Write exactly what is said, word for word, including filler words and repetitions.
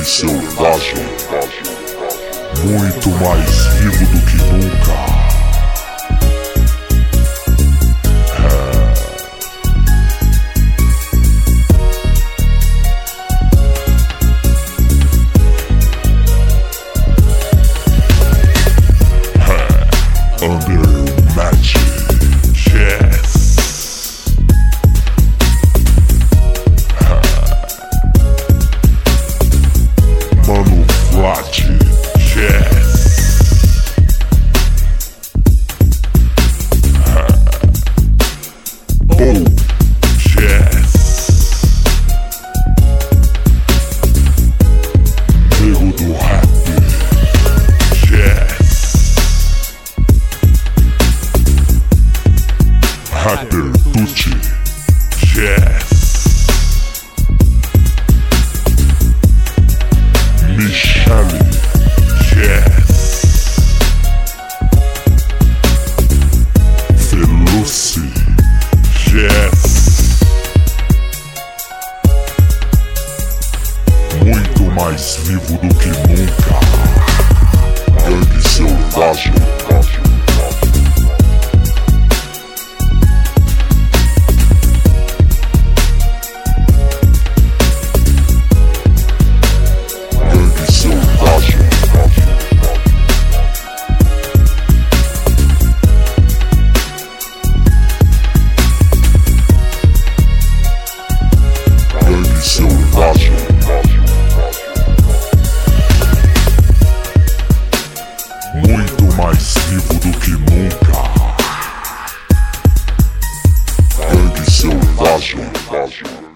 selvagem, muito mais vivo do que nunca. Under Magic, yes. Mano Vlad, yes. Oh, yes. Nego do rap, yes. Rapper Tucci, yes. Michele, yes. Veloci, yes. Muito mais vivo do que nunca. Gangue selvagem. Selvagem, muito mais vivo do que nunca. Gangue selvagem.